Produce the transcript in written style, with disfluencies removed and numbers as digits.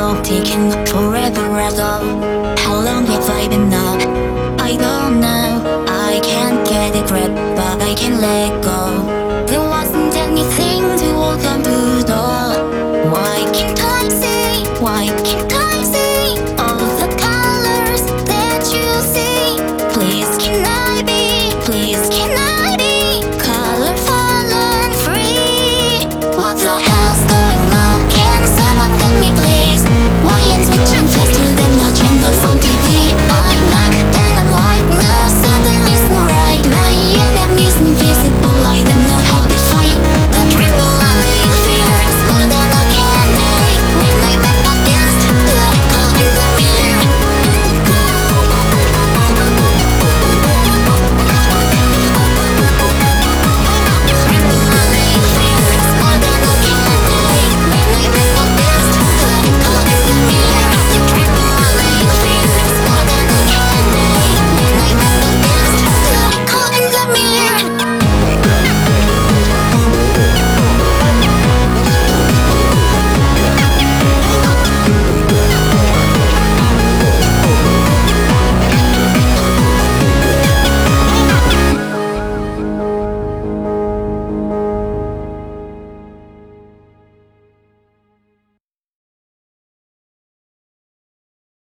clock ticking forever ago. How long have I been now? I don't know. I can't get a grip, but I can let go. There wasn't anything to hold on to though. Why can't I see? Why can't I